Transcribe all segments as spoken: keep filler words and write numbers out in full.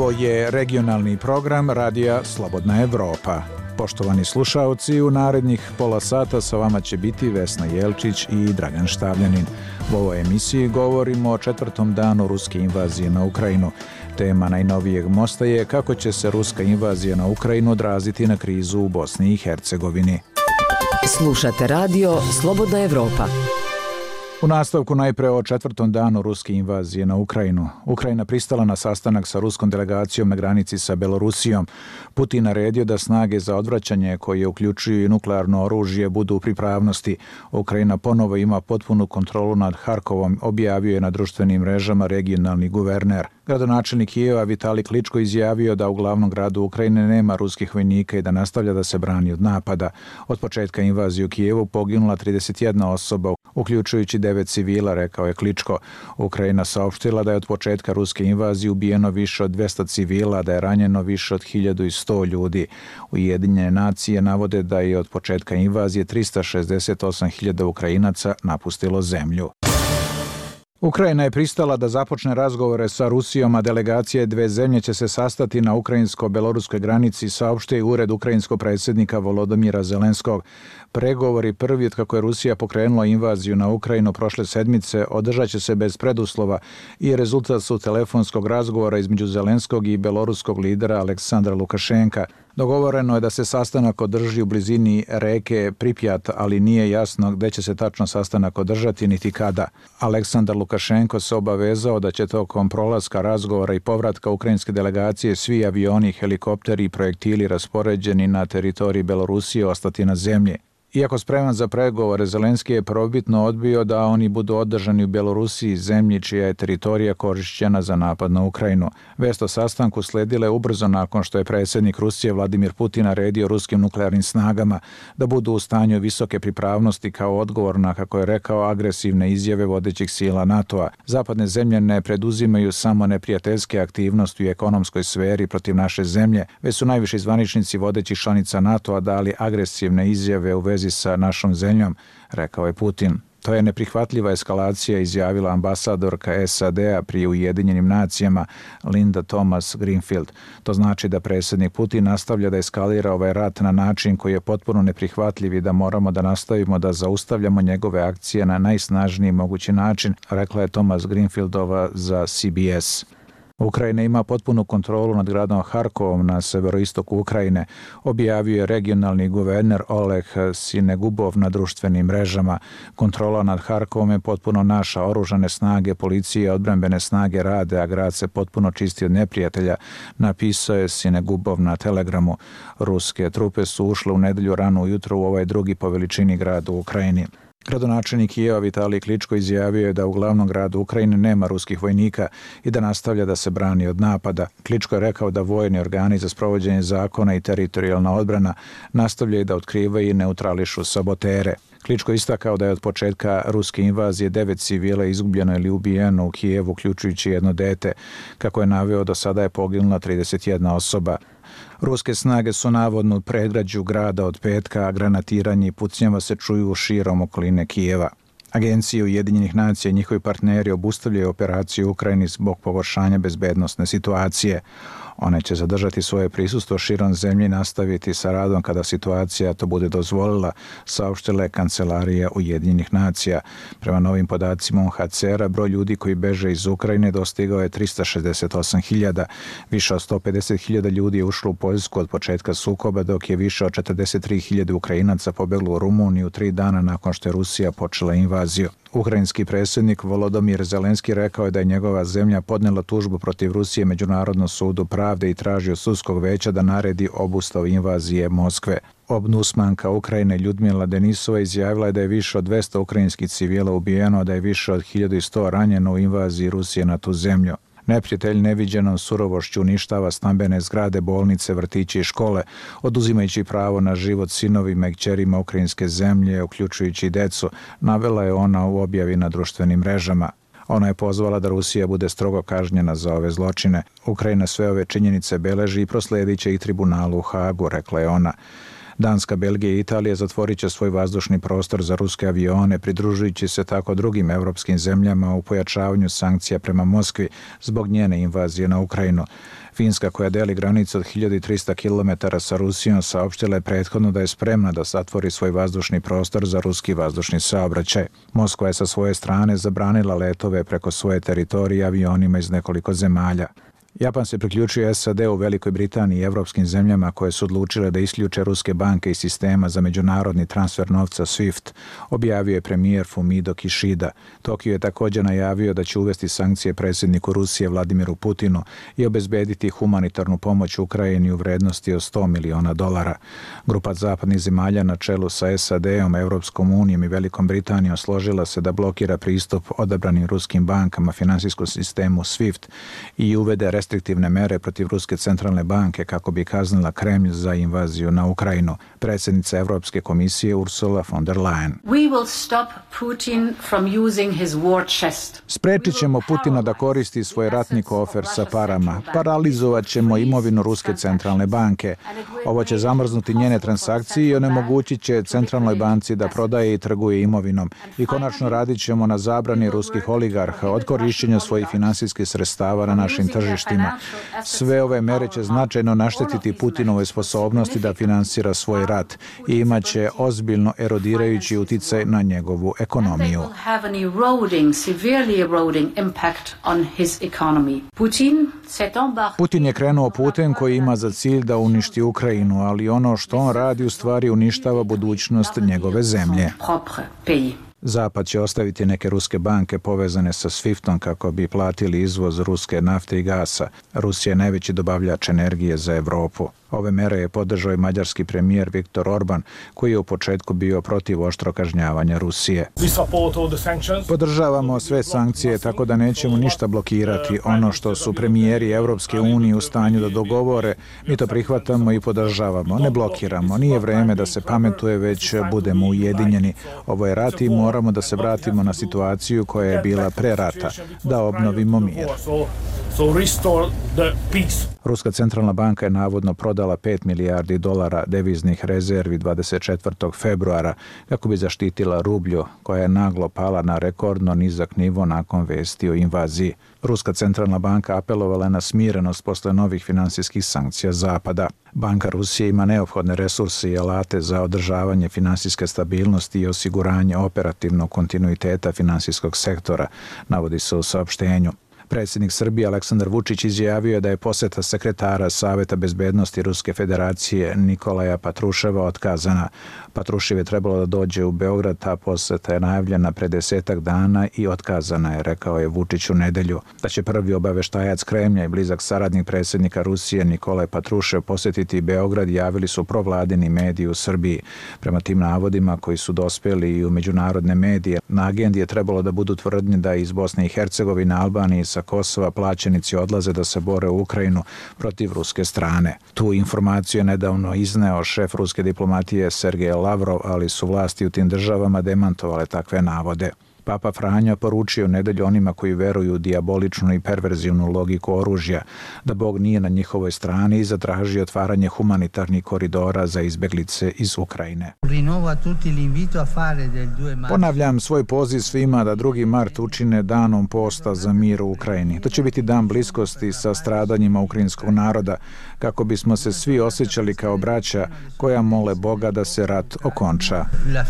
Ovo je regionalni program Radija Slobodna Evropa. Poštovani slušaoci, u narednih pola sata sa vama će biti Vesna Jelčić i Dragan Štavljanin. U ovoj emisiji govorimo o četvrtom danu ruske invazije na Ukrajinu. Tema najnovijeg mosta je kako će se ruska invazija na Ukrajinu odraziti na krizu u Bosni i Hercegovini. Slušate radio Slobodna Evropa. U nastavku najpre o četvrtom danu ruske invazije na Ukrajinu. Ukrajina pristala na sastanak sa ruskom delegacijom na granici sa Belorusijom. Putin naredio da snage za odvraćanje, koje uključuju i nuklearno oružje, budu u pripravnosti. Ukrajina ponovo ima potpunu kontrolu nad Harkovom, objavio je na društvenim mrežama regionalni guverner. Gradonačelnik Kijeva Vitali Kličko izjavio da u glavnom gradu Ukrajine nema ruskih vojnika i da nastavlja da se brani od napada. Od početka invazije u Kijevu poginula trideset jedna osoba, uključujući devet civila, rekao je Kličko. Ukrajina saopštila da je od početka ruske invazije ubijeno više od dvesta civila, da je ranjeno više od hiljadu sto ljudi. Ujedinjene nacije navode da je od početka invazije trista šezdeset osam hiljada Ukrajinaca napustilo zemlju. Ukrajina je pristala da započne razgovore sa Rusijom, a delegacije dve zemlje će se sastati na ukrajinsko-beloruskoj granici, saopštio je ured ukrajinskog predsjednika Volodymyra Zelenskog. Pregovori prvi od kako je Rusija pokrenula invaziju na Ukrajinu prošle sedmice održat će se bez preduslova i rezultat su telefonskog razgovora između Zelenskog i beloruskog lidera Aleksandra Lukašenka. Dogovoreno je da se sastanak održi u blizini reke Pripjat, ali nije jasno gde će se tačno sastanak održati niti kada. Aleksandar Lukašenko se obavezao da će tokom prolaska razgovora i povratka ukrajinske delegacije svi avioni, helikopteri i projektili raspoređeni na teritoriji Belorusije ostati na zemlji. Iako spreman za pregovore, Zelenski je prvobitno odbio da oni budu održani u Belorusiji, zemlji čija je teritorija korišćena za napad na Ukrajinu. Vest o sastanku sledila je ubrzo nakon što je predsjednik Rusije Vladimir Putin naredio ruskim nuklearnim snagama da budu u stanju visoke pripravnosti kao odgovor na, kako je rekao, agresivne izjave vodećih sila NATO-a. Zapadne zemlje ne preduzimaju samo neprijateljske aktivnosti u ekonomskoj sferi protiv naše zemlje, već su najviši zvaničnici vodećih članica NATO-a dali agresivne izjave u vezi sa našom zemljom, rekao je Putin. To je neprihvatljiva eskalacija, izjavila ambasadorka S A D-a pri Ujedinjenim nacijama Linda Thomas Greenfield. To znači da predsjednik Putin nastavlja da eskalira ovaj rat na način koji je potpuno neprihvatljiv i da moramo da nastavimo da zaustavljamo njegove akcije na najsnažniji mogući način, rekla je Thomas Greenfieldova za C B S. Ukrajina ima potpunu kontrolu nad gradom Harkovom na severoistoku Ukrajine, objavio je regionalni guverner Oleg Sinegubov na društvenim mrežama. Kontrola nad Harkovom je potpuno naša, oružane snage, policije i odbrambene snage rade, a grad se potpuno čisti od neprijatelja, napisao je Sinegubov na Telegramu. Ruske trupe su ušle u nedelju rano ujutro u ovaj drugi po veličini grad u Ukrajini. Gradonačelnik Kijeva Vitali Kličko izjavio je da u glavnom gradu Ukrajine nema ruskih vojnika i da nastavlja da se brani od napada. Kličko je rekao da vojni organi za sprovođenje zakona i teritorijalna odbrana nastavljaju da otkrivaju i neutrališu sabotere. Kličko istakao da je od početka ruske invazije devet civila izgubljeno ili ubijeno u Kijevu, uključujući jedno dete. Kako je naveo, do sada je poginula trideset jedna osoba. Ruske snage su navodno u predgrađu grada od petka, a granatiranje i pucnjava se čuju širom okoline Kijeva. Agencije Ujedinjenih nacija i njihovi partneri obustavljaju operaciju u Ukrajini zbog pogoršanja bezbednosne situacije. One će zadržati svoje prisustvo širom zemlje i nastaviti sa radom kada situacija to bude dozvolila, saopštila je Kancelarija Ujedinjenih nacija. Prema novim podacima U N H C R-a, broj ljudi koji beže iz Ukrajine dostigao je trista šezdeset osam hiljada. Više od sto pedeset hiljada ljudi je ušlo u Poljsku od početka sukoba, dok je više od četrdeset tri hiljade Ukrajinaca pobeglo u Rumuniju tri dana nakon što je Rusija počela invaziju. Ukrajinski predsjednik Volodymyr Zelenski rekao je da je njegova zemlja podnela tužbu protiv Rusije Međunarodnom sudu pravde i traži od sudskog veća da naredi obustavu invazije Moskve. Ombudsmanka Ukrajine Ljudmila Denisova izjavila je da je više od dvesta ukrajinskih civila ubijeno, a da je više od hiljadu sto ranjeno u invaziji Rusije na tu zemlju. Neprijatelj neviđenom surovošću uništava stambene zgrade, bolnice, vrtiće i škole, oduzimajući pravo na život sinovima i kćerima ukrajinske zemlje, uključujući i decu, navela je ona u objavi na društvenim mrežama. Ona je pozvala da Rusija bude strogo kažnjena za ove zločine. Ukrajina sve ove činjenice beleži i prosledit će ih tribunalu u Hagu, rekla je ona. Danska, Belgija i Italija zatvorit će svoj vazdušni prostor za ruske avione, pridružujući se tako drugim evropskim zemljama u pojačavanju sankcija prema Moskvi zbog njene invazije na Ukrajinu. Finska, koja deli granicu od hiljadu trista kilometara sa Rusijom, saopštila je prethodno da je spremna da zatvori svoj vazdušni prostor za ruski vazdušni saobraćaj. Moskva je sa svoje strane zabranila letove preko svoje teritorije avionima iz nekoliko zemalja. Japan se priključio S A D u Velikoj Britaniji i evropskim zemljama koje su odlučile da isključe ruske banke iz sistema za međunarodni transfer novca SWIFT, objavio je premijer Fumido Kishida. Tokio je također najavio da će uvesti sankcije predsjedniku Rusije Vladimiru Putinu i obezbediti humanitarnu pomoć Ukrajini u vrednosti od sto miliona dolara. Grupa zapadnih zemalja na čelu sa S A D-om, Evropskom unijom i Velikom Britanijom složila se da blokira pristup odabranim ruskim bankama finansijskom sistemu SWIFT i uvede restriktivne mere protiv Ruske centralne banke kako bi kaznila Kremlj za invaziju na Ukrajinu. Predsjednica Evropske komisije Ursula von der Leyen. We will stop Putin from using his war chest. Sprečit ćemo Putina da koristi svoj ratni kofer sa parama. Paralizovat ćemo imovinu Ruske centralne banke. Ovo će zamrznuti njene transakcije i onemogućit će centralnoj banci da prodaje i trguje imovinom. I konačno radit ćemo na zabrani ruskih oligarha od korišćenja svojih finansijskih sredstava na našim tržištima. Sve ove mere će značajno naštetiti Putinovoj sposobnosti da finansira svoj rat i imaće ozbiljno erodirajući uticaj na njegovu ekonomiju. Putin je krenuo putem koji ima za cilj da uništi Ukrajinu, ali ono što on radi u stvari uništava budućnost njegove zemlje. Zapad će ostaviti neke ruske banke povezane sa SWIFT-om kako bi platili izvoz ruske nafte i gasa. Rusija je najveći dobavljač energije za Evropu. Ove mere je podržao i mađarski premijer Viktor Orban, koji je u početku bio protiv oštro kažnjavanja Rusije. Podržavamo sve sankcije, tako da nećemo ništa blokirati. Ono što su premijeri Evropske unije u stanju da dogovore, mi to prihvatamo i podržavamo. Ne blokiramo. Nije vreme da se pametuje, već budemo ujedinjeni. Ovo je rat i moramo da se vratimo na situaciju koja je bila pre rata, da obnovimo mir. Ruska centralna banka je navodno prodala pet milijardi dolara deviznih rezervi dvadeset četvrtog februara kako bi zaštitila rublju, koja je naglo pala na rekordno nizak nivo nakon vesti o invaziji. Ruska centralna banka apelovala na smirenost posle novih finansijskih sankcija Zapada. Banka Rusije ima neophodne resurse i alate za održavanje finansijske stabilnosti i osiguranje operativnog kontinuiteta finansijskog sektora, navodi se u saopštenju. Predsjednik Srbije Aleksandar Vučić izjavio je da je poseta sekretara Saveta bezbednosti Ruske federacije Nikolaja Patruševa otkazana. Patrušev je trebalo da dođe u Beograd, ta poseta je najavljena pre desetak dana i otkazana je, rekao je Vučić u nedelju. Da će prvi obaveštajac Kremlja i blizak saradnik predsjednika Rusije Nikolaj Patrušev posjetiti Beograd, javili su provladini mediji u Srbiji. Prema tim navodima koji su dospeli i u međunarodne medije, na agendi je trebalo da budu tvrdnje da iz Bosne i Hercegovine, Albanije i sa Kosova plaćenici odlaze da se bore u Ukrajinu protiv ruske strane. Tu informaciju je nedavno izneo šef ruske diplomatije Sergej Lavrov, ali su vlasti u tim državama demantovale takve navode. Papa Franjo poručio u nedelju onima koji veruju u dijaboličnu i perverzivnu logiku oružja, da Bog nije na njihovoj strani i zatraži otvaranje humanitarnih koridora za izbeglice iz Ukrajine. Ponavljam svoj poziv svima da drugi mart učine danom posta za mir u Ukrajini. To će biti dan bliskosti sa stradanjima ukrajinskog naroda, kako bismo se svi osjećali kao braća koja mole Boga da se rat okonča.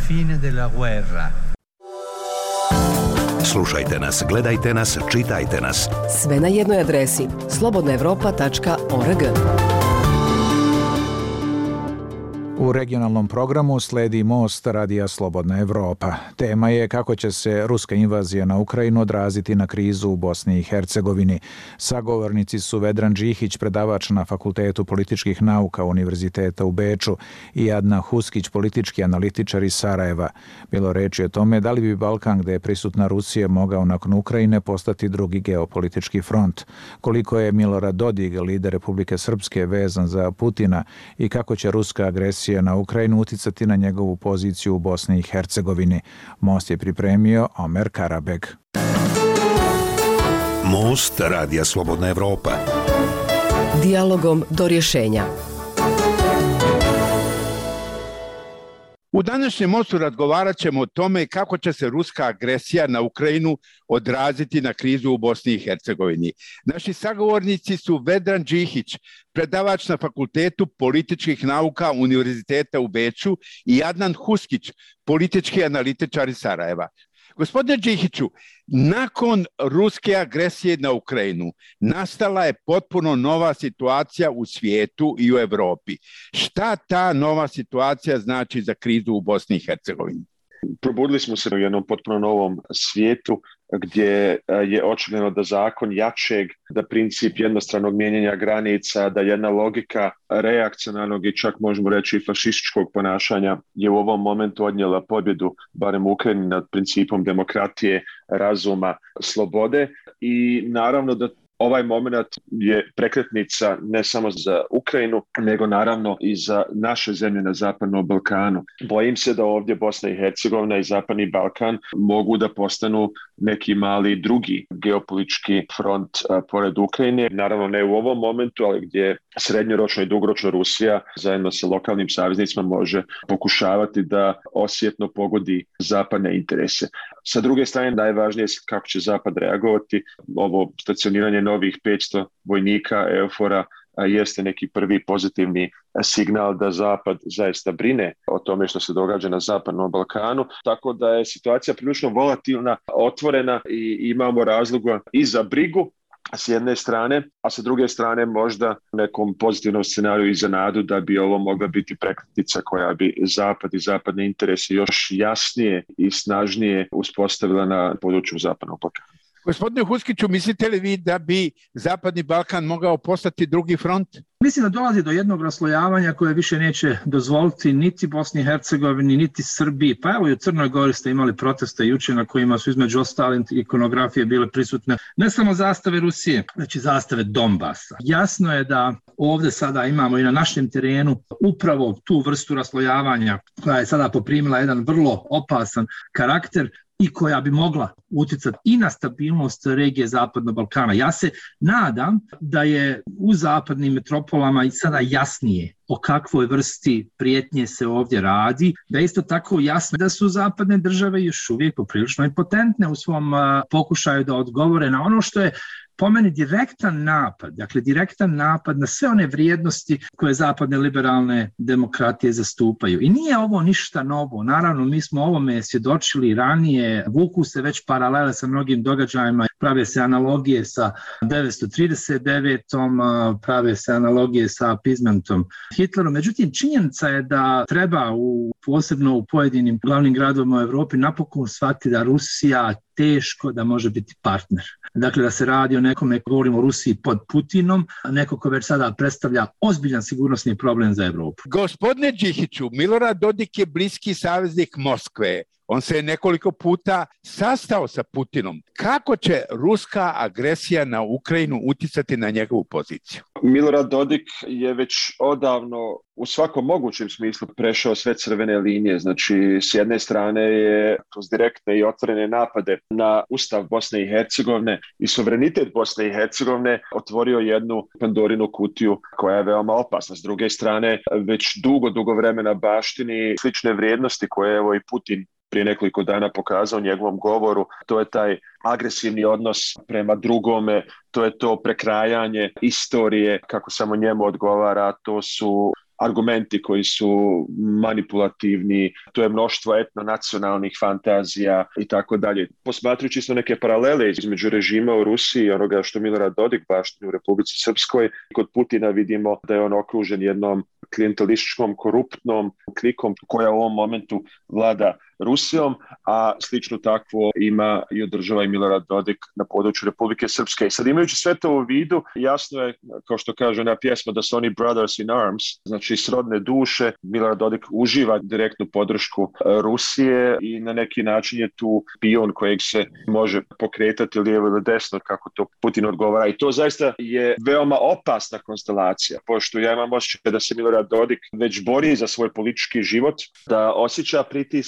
Slušajte nas, gledajte nas, čitajte nas. Sve na jednoj adresi slobodna evropa tačka org. U regionalnom programu sledi Most radija Slobodna Evropa. Tema je kako će se ruska invazija na Ukrajinu odraziti na krizu u Bosni i Hercegovini. Sagovornici su Vedran Đihić, predavač na Fakultetu političkih nauka Univerziteta u Beču, i Adna Huskić, politički analitičar iz Sarajeva. Bilo reči o tome da li bi Balkan, gde je prisutna Rusija, mogao nakon Ukrajine postati drugi geopolitički front. Koliko je Milorad Dodik, lider Republike Srpske, vezan za Putina i kako će ruska agresija na Ukrajinu uticati na njegovu poziciju u Bosni i Hercegovini. Most je pripremio Omer Karabeg. Most radija Slobodna Evropa. Dijalogom do rješenja. U današnjem mostu razgovarat ćemo o tome kako će se ruska agresija na Ukrajinu odraziti na krizu u Bosni i Hercegovini. Naši sagovornici su Vedran Đihić, predavač na Fakultetu političkih nauka Univerziteta u Beču, i Adnan Huskić, politički analitičar iz Sarajeva. Gospodine Đihiću, nakon ruske agresije na Ukrajinu nastala je potpuno nova situacija u svijetu i u Europi. Šta ta nova situacija znači za krizu u Bosni i Hercegovini? Probudili smo se u jednom potpuno novom svijetu gdje je očigledno da zakon jačeg, da princip jednostranog mijenjanja granica, da jedna logika reakcionarnog i čak možemo reći fašističkog ponašanja je u ovom momentu odnijela pobjedu, barem u Ukrajini, nad principom demokratije, razuma, slobode. I naravno da ovaj moment je prekretnica ne samo za Ukrajinu, nego naravno i za naše zemlje na Zapadnom Balkanu. Bojim se da ovdje Bosna i Hercegovina i Zapadni Balkan mogu da postanu neki mali drugi geopolitički front a, pored Ukrajine. Naravno ne u ovom momentu, ali gdje srednjoročno i dugoročno Rusija zajedno sa lokalnim saveznicima može pokušavati da osjetno pogodi zapadne interese. Sa druge strane, najvažnije je kako će Zapad reagovati. Ovo stacioniranje novih petsto vojnika EUFOR-a jeste neki prvi pozitivni signal da Zapad zaista brine o tome što se događa na Zapadnom Balkanu. Tako da je situacija prilično volatilna, otvorena i imamo razloga i za brigu s jedne strane, a sa druge strane možda nekom pozitivnom scenariju i za nadu da bi ovo mogla biti prekretnica koja bi Zapad i zapadne interese još jasnije i snažnije uspostavila na području Zapadnog Balkana. Gospodine Huskiću, mislite li vi da bi Zapadni Balkan mogao postati drugi front? Mislim da dolazi do jednog raslojavanja koje više neće dozvoliti niti Bosni i Hercegovini, niti Srbiji. Pa evo i u Crnoj Gori ste imali proteste jučer na kojima su između ostalih ikonografije bile prisutne ne samo zastave Rusije, već i zastave Donbasa. Jasno je da ovdje sada imamo i na našem terenu upravo tu vrstu raslojavanja koja je sada poprimila jedan vrlo opasan karakter i koja bi mogla utjecati i na stabilnost regije Zapadnog Balkana. Ja se nadam da je u zapadnim metropolama i sada jasnije o kakvoj vrsti prijetnje se ovdje radi, da je isto tako jasno da su zapadne države još uvijek poprilično impotentne u svom uh, pokušaju da odgovore na ono što je po meni direktan napad, dakle direktan napad na sve one vrijednosti koje zapadne liberalne demokratije zastupaju. I nije ovo ništa novo. Naravno, mi smo ovome svjedočili ranije, vuku se već paralele sa mnogim događajima, prave se analogije sa devetsto trideset devetom, prave se analogije sa appeasementom Hitlerom. Međutim, činjenica je da treba u, posebno u pojedinim glavnim gradovima u Europi napokon shvatiti da Rusija teško da može biti partner. Dakle, da se radi o nekome, govorimo o Rusiji pod Putinom, neko ko već sada predstavlja ozbiljan sigurnosni problem za Europu. Gospodine Đihiću, Milorad Dodik je bliski saveznik Moskve. On se je nekoliko puta sastao sa Putinom. Kako će ruska agresija na Ukrajinu utjecati na njegovu poziciju? Milorad Dodik je već odavno u svakom mogućem smislu prešao sve crvene linije. Znači, s jedne strane je kroz direktne i otvorene napade na Ustav Bosne i Hercegovine i suverenitet Bosne i Hercegovine otvorio jednu Pandorinu kutiju koja je veoma opasna. S druge strane, već dugo, dugo vremena baštini slične vrijednosti koje evo i Putin prije nekoliko dana pokazao u njegovom govoru. To je taj agresivni odnos prema drugome, to je to prekrajanje istorije kako samo njemu odgovara, to su argumenti koji su manipulativni, to je mnoštvo etnonacionalnih fantazija i tako dalje. Posmatrujući su neke paralele između režima u Rusiji i onoga što Milorad Dodik baštini u Republici Srpskoj, kod Putina vidimo da je on okružen jednom klijentelističkom, koruptnom klikom koja u ovom momentu vlada Rusijom, a slično takvo ima i održava i Milorad Dodik na području Republike Srpske. I sad imajući sve to u vidu, jasno je, kao što kaže ona pjesma, da su oni brothers in arms, znači srodne duše. Milorad Dodik uživa direktnu podršku Rusije i na neki način je tu pion kojeg se može pokretati lijevo ili desno, kako to Putin odgovara. I to zaista je veoma opasna konstelacija, pošto ja imam osjećaj da se Milorad Dodik već bori za svoj politički život, da osjeća pritiske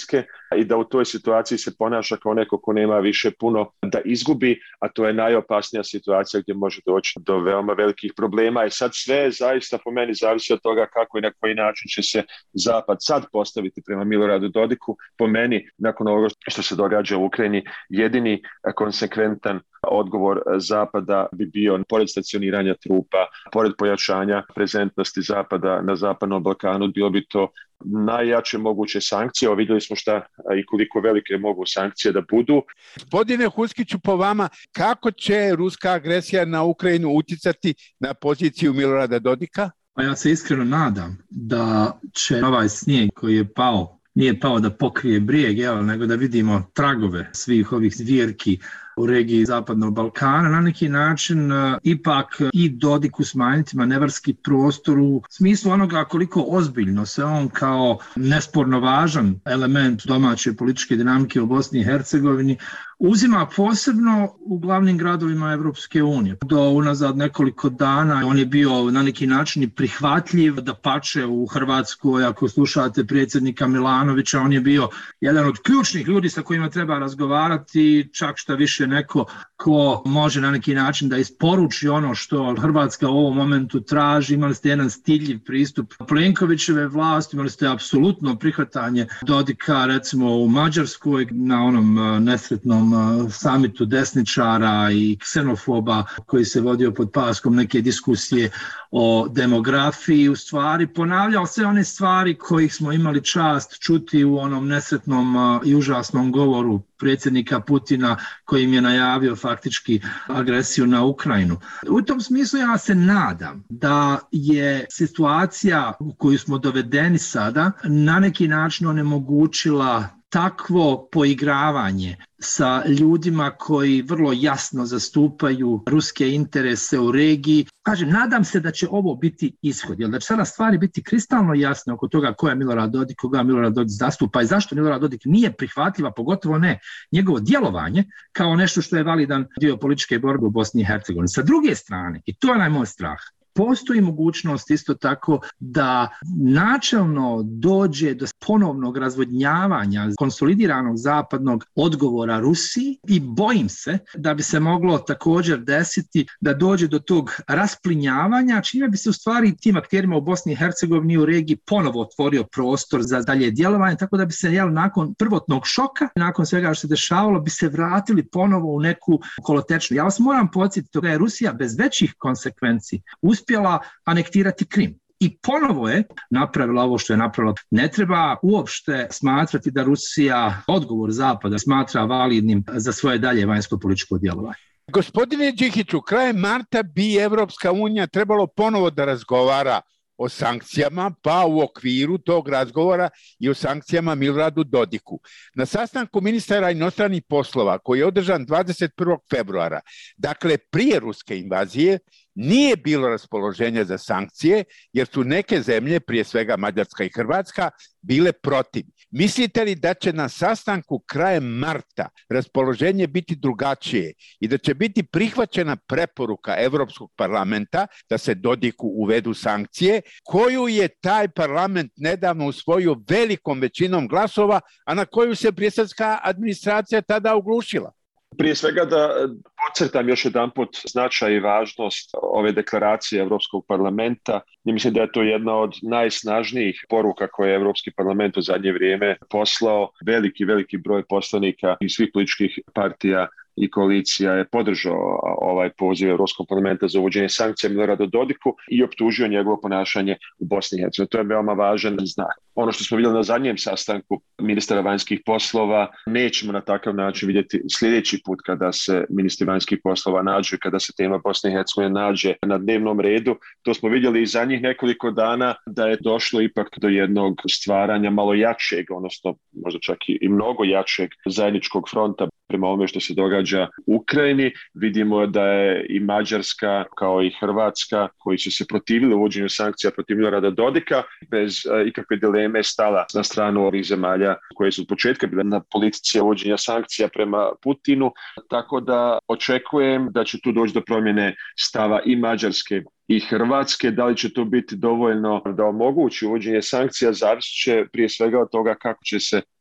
i da u toj situaciji se ponaša kao neko ko nema više puno da izgubi, a to je najopasnija situacija gdje može doći do veoma velikih problema. I sad sve zaista po meni zavisi od toga kako i na koji način će se Zapad sad postaviti prema Miloradu Dodiku. Po meni, nakon ovoga što se događa u Ukrajini, jedini konsekventan odgovor Zapada bi bio, pored stacioniranja trupa, pored pojačanja prezentnosti Zapada na Zapadnom Balkanu, bilo bi to najjače moguće sankcije. O, vidjeli smo šta i koliko velike mogu sankcije da budu. Gospodine Huskiću, po vama, kako će ruska agresija na Ukrajinu uticati na poziciju Milorada Dodika? Pa ja se iskreno nadam da će ovaj snijeg koji je pao, nije pao da pokrije brijeg, jel, nego da vidimo tragove svih ovih zvjerki u regiji Zapadnog Balkana, na neki način uh, ipak i Dodiku smanjiti manevarski prostor u smislu onoga koliko ozbiljno se on kao nesporno važan element domaće političke dinamike u Bosni i Hercegovini uzima posebno u glavnim gradovima Evropske unije. Do unazad nekoliko dana on je bio na neki način prihvatljiv, da pače u Hrvatskoj, ako slušate predsjednika Milanovića, on je bio jedan od ključnih ljudi sa kojima treba razgovarati, čak šta više neko ko može na neki način da isporuči ono što Hrvatska u ovom momentu traži. Imali ste jedan stiljiv pristup Plenkovićeve vlasti, imali ste apsolutno prihvatanje Dodika recimo u Mađarskoj na onom nesretnom samitu desničara i ksenofoba koji se vodio pod paskom neke diskusije o demografiji. U stvari ponavljao sve one stvari kojih smo imali čast čuti u onom nesretnom i užasnom govoru predsjednika Putina kojim je najavio faktički agresiju na Ukrajinu. U tom smislu ja se nadam da je situacija u koju smo dovedeni sada na neki način onemogućila takvo poigravanje sa ljudima koji vrlo jasno zastupaju ruske interese u regiji. Kažem, nadam se da će ovo biti ishod, jer da će sada stvari biti kristalno jasne oko toga ko je Milorad Dodik, koga Milorad Dodik zastupa i zašto Milorad Dodik nije prihvatljiva, pogotovo ne njegovo djelovanje kao nešto što je validan dio političke borbe u Bosni i Hercegovini. Sa druge strane, i to je onaj moj strah, postoji mogućnost isto tako da načelno dođe do ponovnog razvodnjavanja konsolidiranog zapadnog odgovora Rusiji i bojim se da bi se moglo također desiti da dođe do tog rasplinjavanja, čime bi se u stvari tim akterima u Bosni i Hercegovini i u regiji ponovo otvorio prostor za dalje djelovanje, tako da bi se jel, nakon prvotnog šoka, nakon svega što se dešavalo, bi se vratili ponovo u neku kolotečnu. Ja vas moram podsjetiti da je Rusija bez većih konsekvenci uspjela anektirati Krim. I ponovo je napravila ovo što je napravila. Ne treba uopšte smatrati da Rusija odgovor Zapada smatra validnim za svoje dalje vanjsko-političko djelovanje. Gospodine Đikiću, krajem marta bi Evropska unija trebalo ponovo da razgovara o sankcijama, pa u okviru tog razgovora i o sankcijama Miloradu Dodiku. Na sastanku ministara inostranih poslova koji je održan dvadeset prvog februara, dakle prije ruske invazije, nije bilo raspoloženja za sankcije, jer su neke zemlje, prije svega Mađarska i Hrvatska, bile protiv. Mislite li da će na sastanku krajem marta raspoloženje biti drugačije i da će biti prihvaćena preporuka Evropskog parlamenta da se Dodiku uvedu sankcije, koju je taj parlament nedavno usvojio velikom većinom glasova, a na koju se briselska administracija tada oglušila? Prije svega da podcrtam još jedanput značaj i važnost ove deklaracije Europskog parlamenta. I mislim da je to jedna od najsnažnijih poruka koje je Europski parlament u zadnje vrijeme poslao. Veliki, veliki broj poslanika iz svih političkih partija i koalicija je podržao ovaj poziv Europskog parlamenta za uvođenje sankcija Miloradu Dodiku i optužio njegovo ponašanje u Bosni i Hercegovini. To je veoma važan znak. Ono što smo vidjeli na zadnjem sastanku ministara vanjskih poslova nećemo na takav način vidjeti sljedeći put kada se ministri vanjskih poslova nađu i kada se tema Bosne i Hercegovine nađe na dnevnom redu. To smo vidjeli i zadnjih nekoliko dana da je došlo ipak do jednog stvaranja malo jačeg, odnosno možda čak i mnogo jačeg zajedničkog fronta prema ovome što se događa u Ukrajini. Vidimo da je i Mađarska kao i Hrvatska, koji su se protivili uvođenju sankcija protiv Milorada Dodika, bez uh, ikakve dileme stala na stranu ovih zemalja koje su od početka bile na politici uvođenja sankcija prema Putinu. Tako da očekujem da će tu doći do promjene stava i Mađarske i Hrvatske. Da li će to biti dovoljno da omogući uvođenje sankcija, zavisit će prije svega od toga kako će se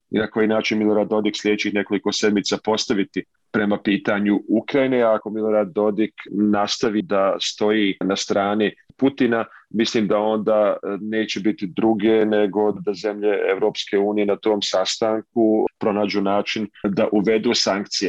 i na koji način Milorad Dodik sljedećih nekoliko sedmica postaviti prema pitanju Ukrajine. Ako Milorad Dodik nastavi da stoji na strani Putina, mislim da onda neće biti druge nego da zemlje Europske unije na tom sastanku pronađu način da uvedu sankcije.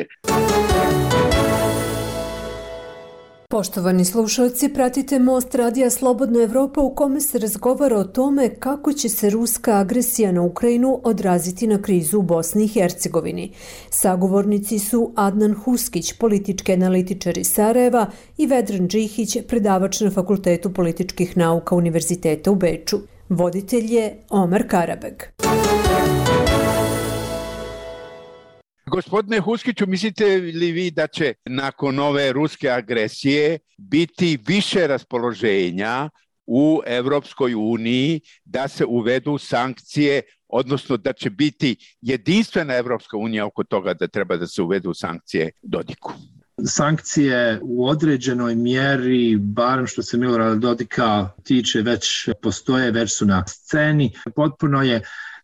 Poštovani slušalci, pratite Most radija Slobodna Evropa u kome se razgovara o tome kako će se ruska agresija na Ukrajinu odraziti na krizu u Bosni i Hercegovini. Sagovornici su Adnan Huskić, politički analitičar iz Sarajeva, i Vedran Džihić, predavač na Fakultetu političkih nauka Univerziteta u Beču. Voditelj je Omar Karabeg. Gospodine Huskiću, mislite li vi da će nakon ove ruske agresije biti više raspoloženja u Evropskoj uniji da se uvedu sankcije, odnosno da će biti jedinstvena Evropska unija oko toga da treba da se uvedu sankcije Dodiku? Sankcije u određenoj mjeri, barem što se Milorada Dodika tiče, već postoje, već su na sceni. Potpuno je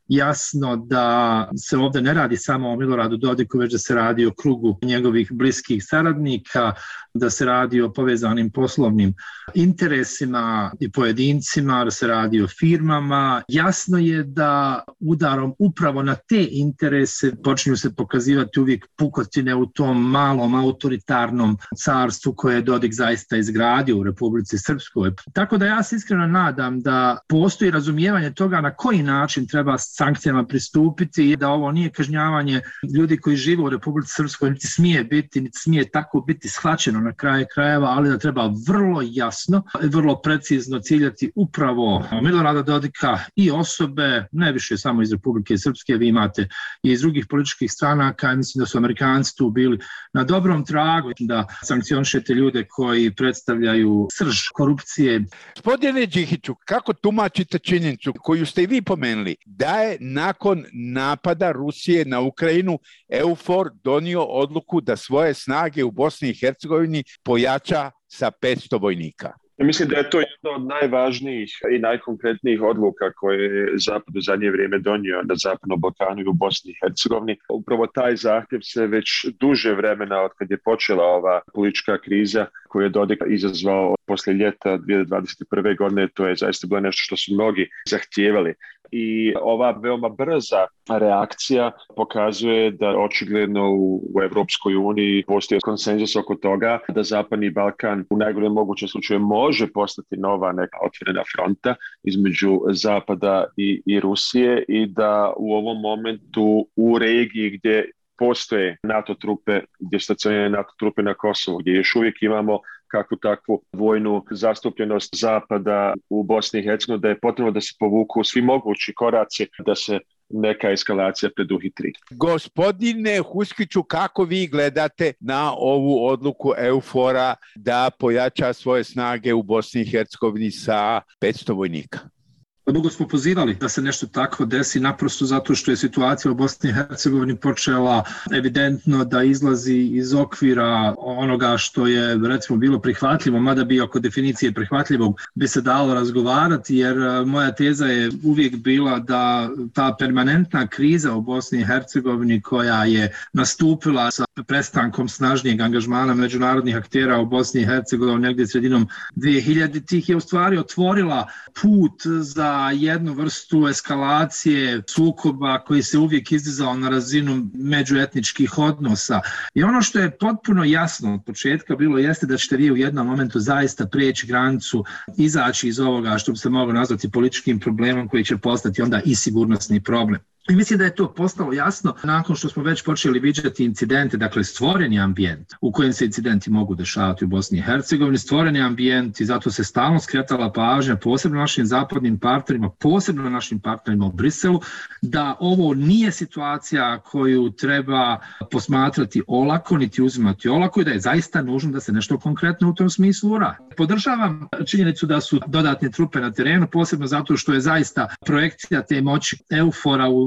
jasno da se ovdje ne radi samo o Miloradu Dodiku, već da se radi o krugu njegovih bliskih saradnika, da se radi o povezanim poslovnim interesima i pojedincima, da se radi o firmama. Jasno je da udarom upravo na te interese počinju se pokazivati uvijek pukotine u tom malom autoritarnom carstvu koje je Dodik zaista izgradio u Republici Srpskoj. Tako da ja se iskreno nadam da postoji razumijevanje toga na koji način treba sankcijama pristupiti i da ovo nije kažnjavanje ljudi koji žive u Republici Srpskoj, niti smije biti, niti smije tako biti shvaćeno na kraju krajeva, ali da treba vrlo jasno i vrlo precizno ciljati upravo Milorada Dodika i osobe, ne više samo iz Republike Srpske, vi imate i iz drugih političkih stranaka. Mislim da su Amerikanci tu bili na dobrom tragu da sankcionišete ljude koji predstavljaju srž korupcije. Gospodine Džihiću, kako tumačite činjenicu koju ste i vi pomenuli, da je nakon napada Rusije na Ukrajinu EUFOR donio odluku da svoje snage u Bosni i Hercegovini pojača sa petsto vojnika? Ja mislim da je to jedna od najvažnijih i najkonkretnijih odluka koje je Zapad u zadnje vrijeme donio na Zapadnom Balkanu i u Bosni i Hercegovini. Upravo taj zahtjev se već duže vremena od kad je počela ova politička kriza koju je Dodik izazvao poslije ljeta dvije tisuće dvadeset prve. godine, to je zaista bilo nešto što su mnogi zahtijevali. I ova veoma brza reakcija pokazuje da očigledno u, u Europskoj uniji postoji konsenzus oko toga da Zapadni Balkan u najgorem mogućem slučaju može postati nova neka otvorena fronta između Zapada i, i Rusije i da u ovom momentu u regiji gdje postoje NATO trupe, gdje stacionirane NATO trupe na Kosovu, gdje još uvijek imamo kakvu takvu vojnu zastupljenost Zapada u Bosni i Hercegovini, da je potrebno da se povuku svi mogući koraci da se neka eskalacija preduhitri. Gospodine Huskiću, kako vi gledate na ovu odluku EUFOR-a da pojača svoje snage u Bosni i Hercegovini sa petsto vojnika? Dugo smo pozivali da se nešto tako desi, naprosto zato što je situacija u Bosni i Hercegovini počela evidentno da izlazi iz okvira onoga što je recimo bilo prihvatljivo, mada bi oko definicije prihvatljivog bi se dalo razgovarati, jer moja teza je uvijek bila da ta permanentna kriza u Bosni i Hercegovini koja je nastupila sa prestankom snažnijeg angažmana međunarodnih aktera u Bosni i Hercegovini negdje sredinom dvije hiljaditih je u stvari otvorila put za jednu vrstu eskalacije sukoba koji se uvijek izdizao na razinu međuetničkih odnosa. I ono što je potpuno jasno od početka bilo jeste da ćete vi u jednom momentu zaista prijeći granicu, izaći iz ovoga što bi se moglo nazvati političkim problemom koji će postati onda i sigurnosni problem. I mislim da je to postalo jasno nakon što smo već počeli viđati incidente, dakle stvoreni ambijent u kojem se incidenti mogu dešavati u Bosni i Hercegovini, stvoreni ambijent i zato se stalno skretala pažnja posebno našim zapadnim partnerima, posebno našim partnerima u Briselu, da ovo nije situacija koju treba posmatrati olako, niti uzimati olako i da je zaista nužno da se nešto konkretno u tom smislu uradi. Podržavam činjenicu da su dodatne trupe na terenu, posebno zato što je zaista projekcija te moći EUFOR-a u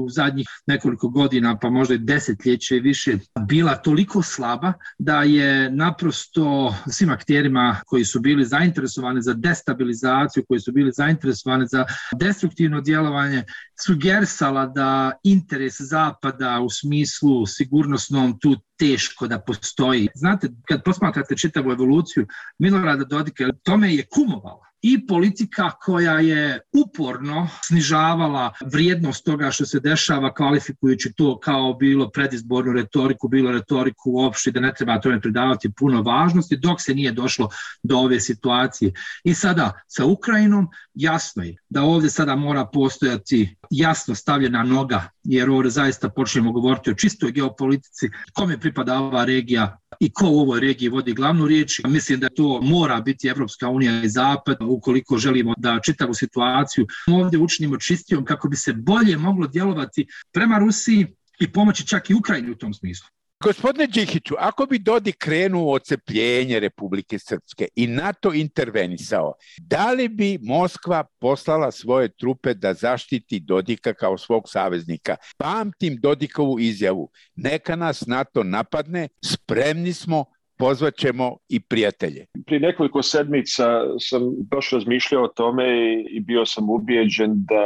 u zadnjih nekoliko godina, pa možda i desetljeće više, bila toliko slaba da je naprosto svim akterima koji su bili zainteresovani za destabilizaciju, koji su bili zainteresovani za destruktivno djelovanje, sugerisala da interes Zapada u smislu sigurnosnom tu teško da postoji. Znate, kad posmatrate čitavu evoluciju Milorada Dodika, tome je kumovala i politika koja je uporno snižavala vrijednost toga što se dešava, kvalifikujući to kao bilo predizbornu retoriku, bilo retoriku uopšte, da ne treba tome pridavati puno važnosti, dok se nije došlo do ove situacije. I sada sa Ukrajinom jasno je da ovdje sada mora postojati jasno stavljena noga, jer ovdje zaista počnemo govoriti o čistoj geopolitici, kome pripada ova regija i ko u ovoj regiji vodi glavnu riječ. Mislim da to mora biti Evropska unija i Zapad ukoliko želimo da čitavu situaciju ovdje učinimo čistijom kako bi se bolje moglo djelovati prema Rusiji i pomoći čak i Ukrajini u tom smislu. Gospodine Đikiću, ako bi Dodik krenuo odcepljenje Republike Srpske i NATO intervenisao, da li bi Moskva poslala svoje trupe da zaštiti Dodika kao svog saveznika? Pamtim Dodikovu izjavu, neka nas NATO napadne, spremni smo, pozvaćemo i prijatelje. Prije nekoliko sedmica sam baš razmišljao o tome i bio sam ubijeđen da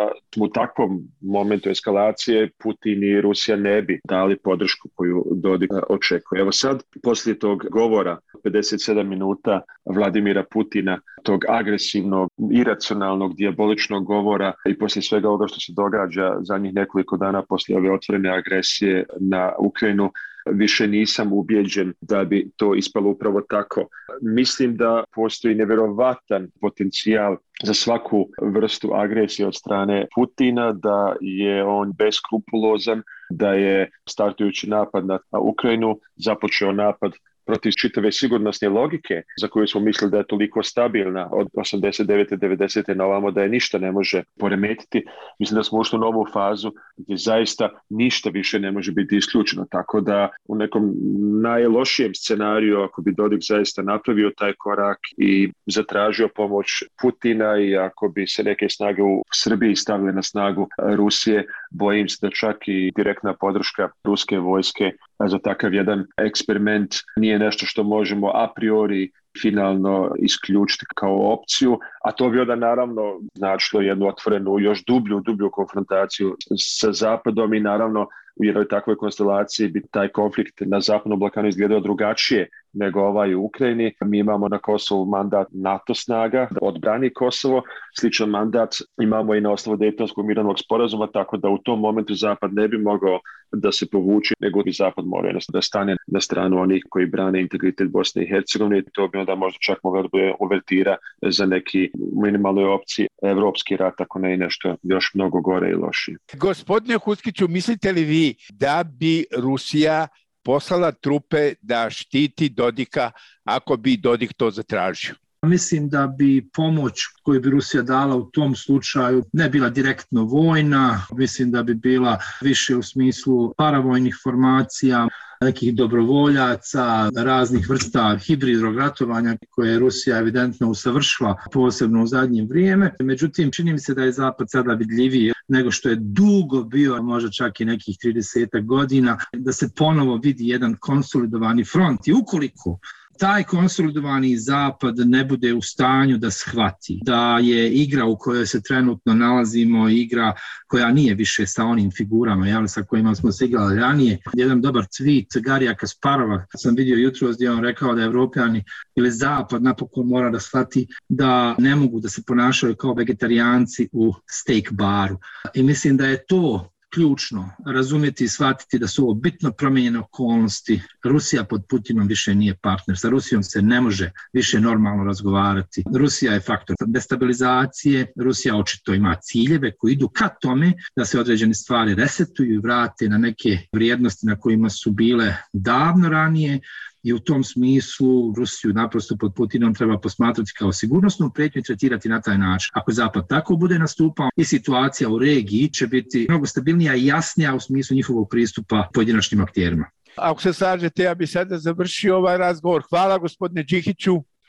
u takvom momentu eskalacije Putin i Rusija ne bi dali podršku koju Dodik očekuje. Evo sad, poslije tog govora pedeset sedam minuta Vladimira Putina, tog agresivnog, iracionalnog, dijaboličnog govora i poslije svega ovoga što se događa zadnjih nekoliko dana poslije ove otvorene agresije na Ukrajinu, više nisam ubijeđen da bi to ispalo upravo tako. Mislim da postoji nevjerovatan potencijal za svaku vrstu agresije od strane Putina, da je on beskrupulozan, da je startujući napad na Ukrajinu započeo napad protiv čitave sigurnosne logike za koju smo mislili da je toliko stabilna od osamdeset devete devedesete na ovamo da je ništa ne može poremetiti. Mislim da smo ušli u novu fazu gdje zaista ništa više ne može biti isključeno. Tako da u nekom najlošijem scenariju, ako bi Dodik zaista napravio taj korak i zatražio pomoć Putina i ako bi se neke snage u Srbiji stavile na snagu Rusije, bojim se da čak i direktna podrška ruske vojske za takav jedan eksperiment nije nešto što možemo a priori finalno isključiti kao opciju, a to bi onda naravno značilo jednu otvorenu, još dublju, dublju konfrontaciju sa Zapadom i naravno u jednoj takvoj konstelaciji bi taj konflikt na Zapadnom Balkanu izgledao drugačije nego ovaj u Ukrajini. Mi imamo na Kosovu mandat NATO snaga da odbrani Kosovo, sličan mandat imamo i na osnovu Dejtonskog mirovnog sporazuma, tako da u tom momentu Zapad ne bi mogao da se povuče, nego bi Zapad morao da stane na stranu onih koji brane integritet Bosne i Hercegovine. To bi onda možda čak moglo da bude uvertira za neki minimalnoj opciji evropski rat, ako ne i nešto još mnogo gore i lošije. Gospodine Huskiću, mislite li vi da bi Rusija poslala trupe da štiti Dodika ako bi Dodik to zatražio? Mislim da bi pomoć koju bi Rusija dala u tom slučaju ne bila direktno vojna, mislim da bi bila više u smislu paravojnih formacija, nekih dobrovoljaca, raznih vrsta hibridnog ratovanja koje je Rusija evidentno usavršila posebno u zadnje vrijeme. Međutim, čini mi se da je Zapad sada vidljiviji nego što je dugo bio, možda čak i nekih trideset godina, da se ponovo vidi jedan konsolidovani front. I ukoliko taj konsolidovani Zapad ne bude u stanju da shvati da je igra u kojoj se trenutno nalazimo igra koja nije više sa onim figurama jel, sa kojima smo se igrali ranije. Jedan dobar tweet Garija Kasparova sam vidio jutros gdje on rekao da Evropljani ili Zapad napokon mora da shvati da ne mogu da se ponašaju kao vegetarijanci u steak baru. I mislim da je to ključno razumjeti i shvatiti da su ovo bitno promijenjene okolnosti. Rusija pod Putinom više nije partner. Sa Rusijom se ne može više normalno razgovarati. Rusija je faktor destabilizacije. Rusija očito ima ciljeve koji idu ka tome da se određene stvari resetuju i vrate na neke vrijednosti na kojima su bile davno ranije. I u tom smislu Rusiju naprosto pod Putinom treba posmatrati kao sigurnosnu prijetnju i tretirati na taj način. Ako Zapad tako bude nastupao i situacija u regiji će biti mnogo stabilnija i jasnija u smislu njihovog pristupa pojedinačnim akterima. Ako se slažete, ja bih sada završio ovaj razgovor. Hvala gospodine Đikiću.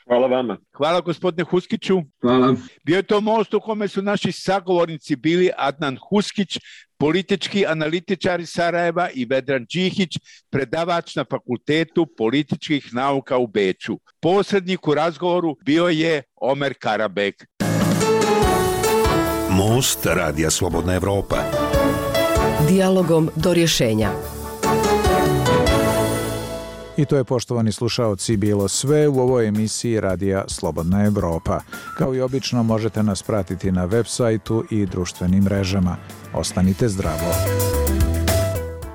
Hvala vama. Hvala gospodine Huskiću. Hvala. Bio je to most u kome su naši sagovornici bili Adnan Huskić, politički analitičar iz Sarajeva, i Vedran Đihić, predavač na Fakultetu političkih nauka u Beču. Posrednik u razgovoru bio je Omer Karabek. Most Radija Slobodna Evropa. Dijalogom do rješenja. I to je, poštovani slušaoci, bilo sve u ovoj emisiji Radija Slobodna Evropa. Kao i obično, možete nas pratiti na web sajtu i društvenim mrežama. Ostanite zdravo.